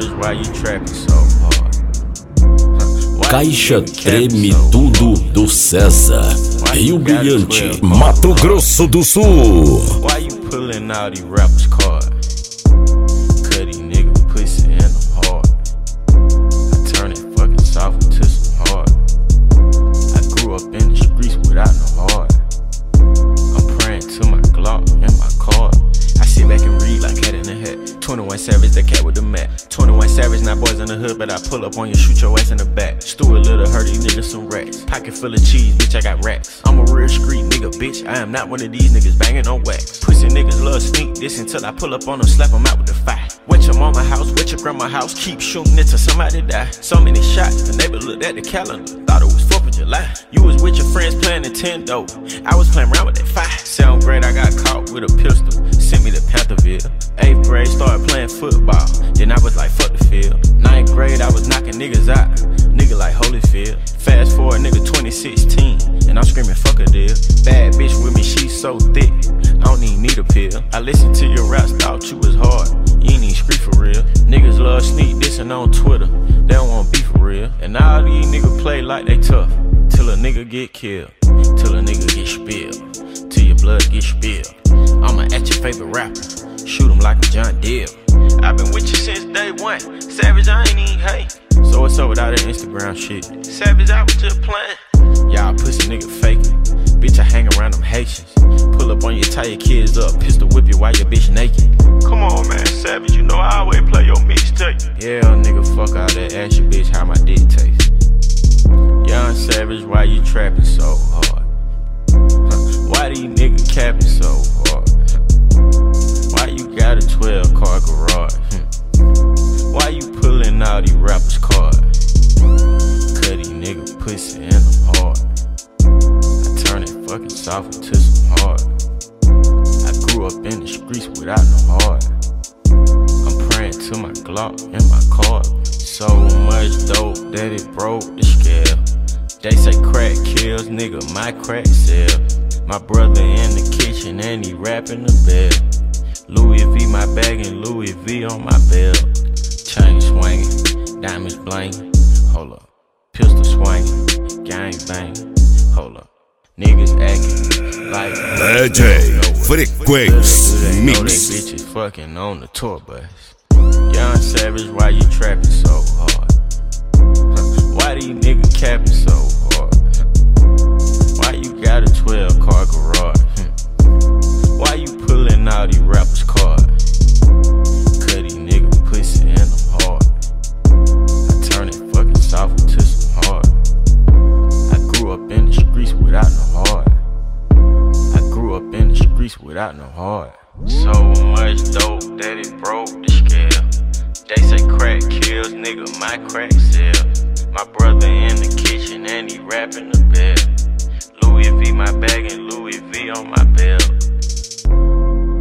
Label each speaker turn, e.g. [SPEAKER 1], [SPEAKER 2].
[SPEAKER 1] Savage, why you trapping so hard?
[SPEAKER 2] Caixa Treme Tudo do César, Rio Brilhante, Mato Grosso do Sul.
[SPEAKER 1] Why you pulling all these rappers' cards? Cut these niggas pussy and I'm hard. I turn it fucking soft into some hard. I grew up in the streets without no heart. I'm praying to my Glock and my card. I sit back and read like Hat in the Hat. 21 Savage, the cat with the mat. 21 Savage, not boys in the hood, but I pull up on you, shoot your ass in the back. Stuart Little, hurt these niggas some racks. Pocket full of cheese, bitch, I got racks. I'm a real street nigga, bitch, I am not one of these niggas banging on wax. Pussy niggas love sneak this until I pull up on them, slap them out with the fire. Wet your mama house, wet your grandma house, keep shooting it till somebody die. So many shots, the neighbor looked at the calendar, thought it was 4th of July. You was with your friends playing Nintendo, I was playing around with that fire. 7th grade, I got caught with a pistol, sent me to Pantherville. 8th grade, started playing football, then I was like, fuck the field. 9th grade, I was knocking niggas out, nigga like Holyfield. Fast forward, nigga 2016, and I'm screaming, fuck a deal. Bad bitch with me, she so thick, I don't even need a pill. I listened to your raps, thought you was hard, you ain't even street for real. Niggas love sneak dissing on Twitter, they don't wanna be for real. And all these niggas play like they tough, till a nigga get killed, till a nigga get spilled, till your blood get spilled. I'ma at your favorite rapper, shoot him like a John Deere. I've been with you since day one, Savage, I ain't even hate. So what's up with all that Instagram shit? Savage, I was just playing. Y'all pussy nigga faking. Bitch, I hang around them Haitians. Pull up on you, tie your kids up, pistol whip you while your bitch naked. Come on, man, Savage, you know I always play your mixtape. Yeah, nigga, fuck all that, ask your bitch how my dick taste. Young Savage, why you trapping so hard? Why these niggas capping so hard? Why you got a 12-car garage? Why you pulling all these rappers' cards? Cut these niggas pussy and I'm hard. I turn it fucking soft into some hard. I grew up in the streets without no heart. I'm praying to my Glock and my card. So much dope that it broke the scale. They say crack kills, nigga, my crack sell. My brother in the kitchen and he rapping the bell. Louis V my bag and Louis V on my belt. Chain swinging, diamonds blinging, hold up. Pistol swinging, gang banging, hold up. Niggas acting like
[SPEAKER 2] DJ Frequency
[SPEAKER 1] Mix. They bitches fucking on the tour bus. Young Savage, why you trapping so hard? Why these niggas capping so hard? Why you got a 12-car garage? Why you pulling all these rappers' cards? Cut these niggas pussy and I'm hard. I turn it fucking soft into some hard. I grew up in the streets without no heart. I grew up in the streets without no heart. So much dope that it broke the scale. They say crack kills, nigga, my crack sell. My brother in the kitchen and he rapping the bell. Louis V my bag and Louis V on my belt.